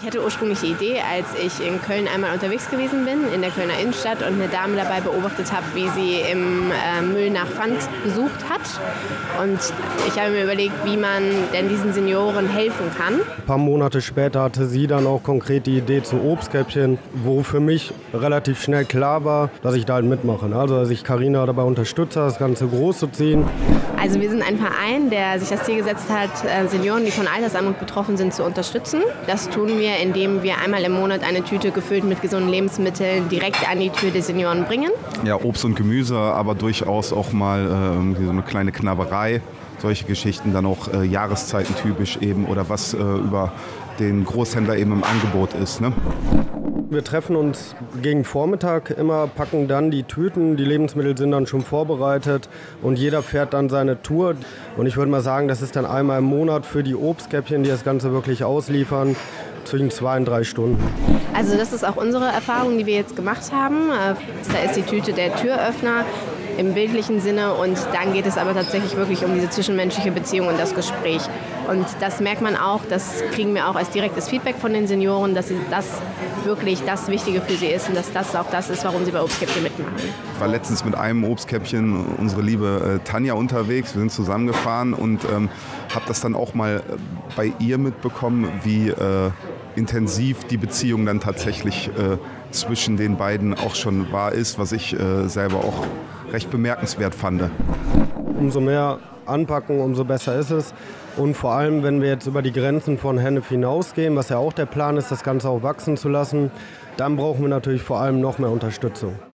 Ich hatte ursprünglich die Idee, als ich in Köln einmal unterwegs gewesen bin, in der Kölner Innenstadt und eine Dame dabei beobachtet habe, wie sie im Müll nach Pfand gesucht hat. Und ich habe mir überlegt, wie man denn diesen Senioren helfen kann. Ein paar Monate später hatte sie dann auch konkret die Idee zu Obstkäppchen, wo für mich relativ schnell klar war, dass ich da halt mitmache. Also dass ich Carina dabei unterstütze, das Ganze groß zu ziehen. Also wir sind ein Verein, der sich das Ziel gesetzt hat, Senioren, die von Altersarmut betroffen sind, zu unterstützen. Das tun wir, indem wir einmal im Monat eine Tüte gefüllt mit gesunden Lebensmitteln direkt an die Tür der Senioren bringen. Ja, Obst und Gemüse, aber durchaus auch mal so eine kleine Knabberei. Solche Geschichten dann auch jahreszeitentypisch eben oder was über den Großhändler eben im Angebot ist. Ne? Wir treffen uns gegen Vormittag immer, packen dann die Tüten, die Lebensmittel sind dann schon vorbereitet und jeder fährt dann seine Tour. Und ich würde mal sagen, das ist dann einmal im Monat für die Obstkäppchen, die das Ganze wirklich ausliefern, zwischen 2 und 3 Stunden. Also das ist auch unsere Erfahrung, die wir jetzt gemacht haben. Da ist die Tüte der Türöffner im bildlichen Sinne und dann geht es aber tatsächlich wirklich um diese zwischenmenschliche Beziehung und das Gespräch. Und das merkt man auch, das kriegen wir auch als direktes Feedback von den Senioren, dass das wirklich das Wichtige für sie ist und dass das auch das ist, warum sie bei Obstkäppchen mitmachen. Ich war letztens mit einem Obstkäppchen, unsere liebe Tanja, unterwegs. Wir sind zusammengefahren und habe das dann auch mal bei ihr mitbekommen, wie intensiv die Beziehung dann tatsächlich zwischen den beiden auch schon wahr ist, was ich selber auch recht bemerkenswert fand. Umso mehr anpacken, umso besser ist es. Und vor allem, wenn wir jetzt über die Grenzen von Hennef hinausgehen, was ja auch der Plan ist, das Ganze auch wachsen zu lassen, dann brauchen wir natürlich vor allem noch mehr Unterstützung.